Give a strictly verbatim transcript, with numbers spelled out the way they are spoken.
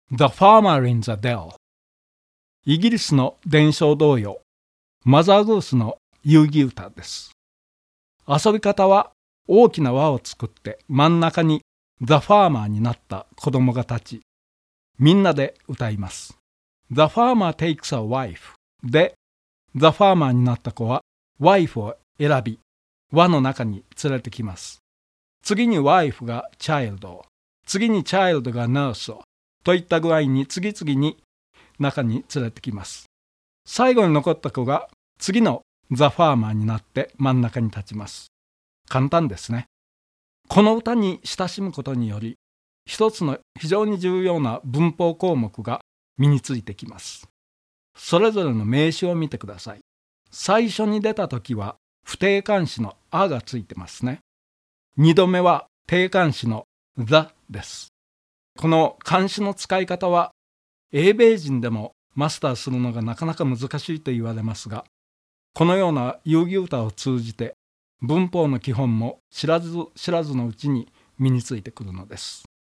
The Farmer in the Dell。 イギリスの伝承童謡マザーグースの遊戯歌です。遊び方は大きな輪を作って真ん中に The Farmer になった子供が立ち、みんなで歌います。The Farmer takes a wife で The Farmer になった子はワイフを選び輪の中に連れてきます。次にワイフがチャイルドを、次にチャイルドがナースをといった具合に次々に中に連れてきます。最後に残った子が次のザ・ファーマーになって真ん中に立ちます。簡単ですね。この歌に親しむことにより、一つの非常に重要な文法項目が身についてきます。それぞれの名詞を見てください。最初に出た時は不定冠詞のあがついてますね。二度目は定冠詞の the です。この冠詞の使い方は英米人でもマスターするのがなかなか難しいと言われますが、このような遊戯歌を通じて文法の基本も知らず知らずのうちに身についてくるのです。